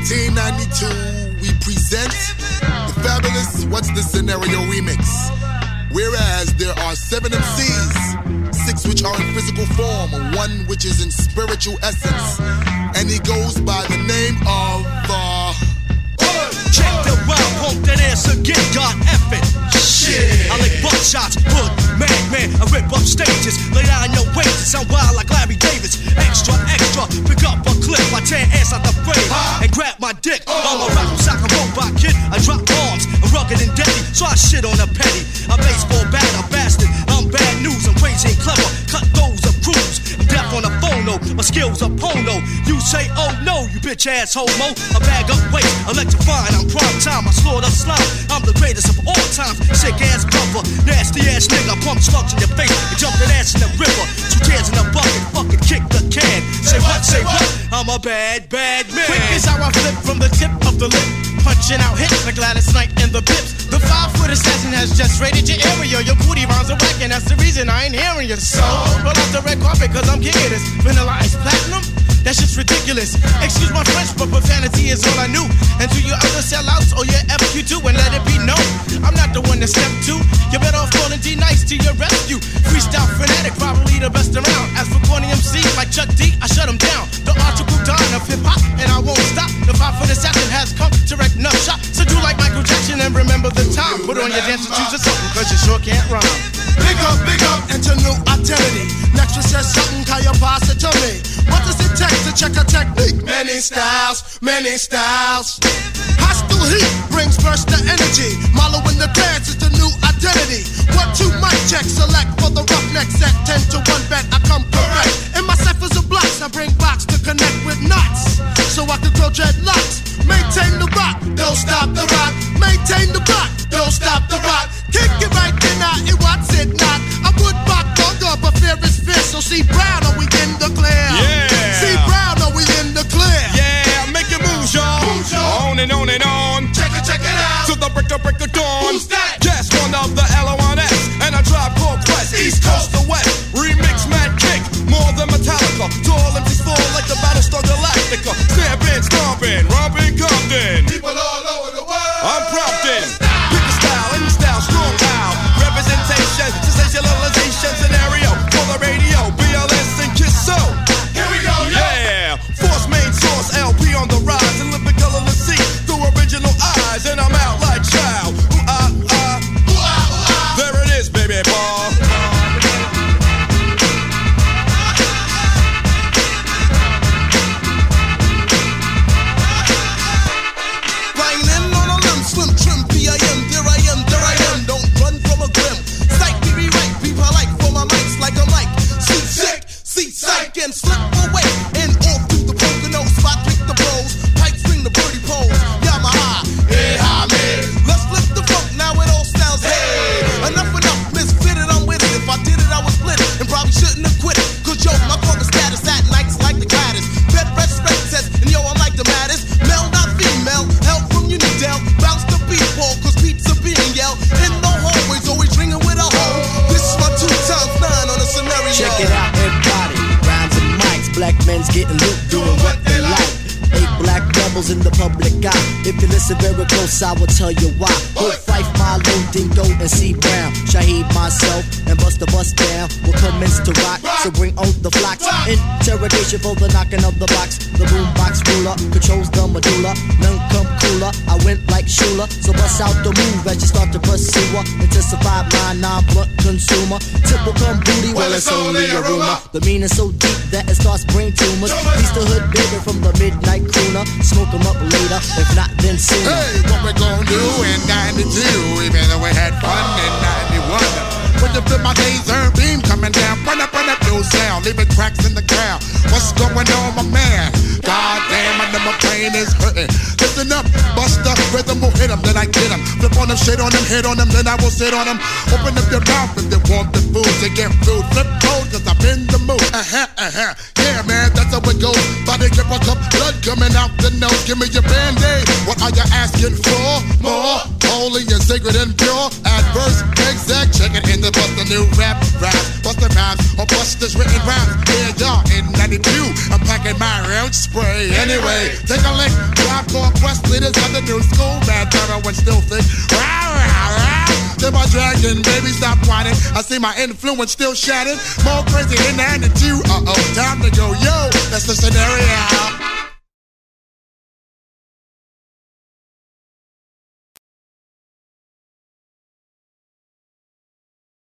1992, we present the fabulous What's the Scenario remix. Whereas there are 7 MCs, 6 which are in physical form, 1 which is in spiritual essence, and he goes by the name of check the round, pump that ass again, God F it. Shit, I like buckshots, hood, man, I rip up stages, lay down your wages, I'm wild like Larry Davis. Extra, pick up a clip, I tear ass out the frame, and grab my dick. I'm a rock, sock, a robot kid, I drop bombs, I'm rugged and deadly, so I shit on a petty. A baseball bat, a bastard, I'm bad news, I'm crazy and clever, cut those of crews. I'm deaf on the phone, no, my skills are porno. You say, oh no, you bitch ass homo. I bag up weight, electrifying, I'm prime time, I slaughter slime. I'm the greatest of all times, sick ass brother, nasty ass nigga, pump slugs in your face, and jump that ass in the river. 2 tears in a bucket, fucking kick the can. Say what, I'm a bad man. Quick is how I flip from the tip of the lip, punching out hits like Gladys Knight in the pips. The 5-foot assassin has just raided your area. Your booty rhymes are whack, and that's the reason I ain't hearing you. So, roll out the red carpet, cause I'm king of this. Vanilla Ice Platinum? That shit's ridiculous. Excuse my French, but profanity is all I knew. And to your other sellouts, or your FQ2, and let it be known, I'm not the one to step to. You better off calling D-Nice to your rescue. Freestyle fanatic, probably the best around. As for corny MC, like Chuck D, I shut him down. The article Don of hip-hop, and I won't stop. The 5-foot assassin has come to wreck enough shot. So do like Michael Jackson and remember the time. Put on your dancing shoes or something, cause you sure can't rhyme. Big up, into new identity. Next one says something, can you pass it to me? What does it take to check a technique? Many styles. Hostile heat brings burst of energy. Marlow in the dance is the new identity. 1-2 mic check, select for the roughneck set. 10 to 1 bet, I come correct. In my ciphers of blocks, I bring box to connect with knots, so I can grow dreadlocks. Maintain the rock, don't stop the rock. Maintain the rock, don't stop the rock. Kick it right then, it what's it not. I would rock longer, but fear is fierce. So see Brown, are we in the clear? Yeah. See Brown, are we in the clear? Yeah, make it move, y'all. On and on and on. Check it out. To the break of dawn. Who's that? Guess one of the LONS. And I drive called Quest. East Coast to West. Remix mad kick. More than Metallica. Tall MCs fall like the Battlestar Galactica. Stampin', stompin', rompin', Compton. People all over the world. I'm prompting. Pick a style, any style, strong out. Representation, sensationalization, scenario. For the radio, BLS and Kiss So. Here we go, yeah. Force main source, LP on the rise. And live colorless sea through original eyes. And I'm out like child. There it is, baby ball. Riding on a limb, slim trim, P.I.M. There I am. Don't run from a grim. Psych, be right, people like for my mics like a mic. See psych, and slip away. And off through the Pocono spot, pick the bros. Pipes ring the birdie poles. Yamaha, hey, hi, man. Let's flip the funk, now it all sounds hey. Enough, misfitted, I'm with it. If I did it, I would split it. And probably shouldn't have quit it. Cause yo, my corporate status at nights like the Gladys. Bed red spread test, and yo, I'm like the maddest. Male, not female, help from Unidel. Bounce the beat ball, cause beats are being yelled. In the hallways, always ringing with a hoe. This is my 2 times 9 on a scenario. Check it out, everybody. Rhymes and mics, black men's getting loot, doing what they like. 8 black rebels in the public eye. If you listen very close, I will tell you why. Hood Fife, Milo, Dingo, and C. Brown. Shaheed, myself, and Bust the Bust Down will commence to rock, so bring on the flocks. Interrogation for the knocking of the box. The boombox ruler controls the medulla. None come cooler, I went like Shula. So bust out the move as you start to pursue her. Intensified line, non-blunt consumer. Tipple come booty, well it's only a rumor. The meaning so deep that it starts brain tumors. Piece the hood bigger from the midnight crooner. Smoke 'em up later, if not then sooner. Hey, what we gonna do in 92, even though we had fun in 91. When you feel my laser beam coming down, run up, no sound, leaving cracks in the ground. What's going on, my man? God damn, I know my brain is hurting. Listen up, bust the rhythm, will hit 'em, then I get 'em. Flip on them, shit on them, hit on them, then I will sit on them. Open up your mouth if you want the food to get food. Flip code, cause I'm in the mood. Yeah, man, that's how it goes. Body grip a cup, blood coming out the nose. Give me your Band-Aid. What are you asking for? More holy and sacred and pure. Adverse, exact, check it in the bust, the new rap. busting rhymes or busters written rhymes. Yeah, y'all, in 92, I'm packing my own spray. Anyway, take a lick, drive core quest leaders of the new school. Bad terror when still thick. Then my dragon, baby, stop whining. I see my influence still shattered. More crazy in the attitude. Uh-oh, time to go, yo, that's the scenario.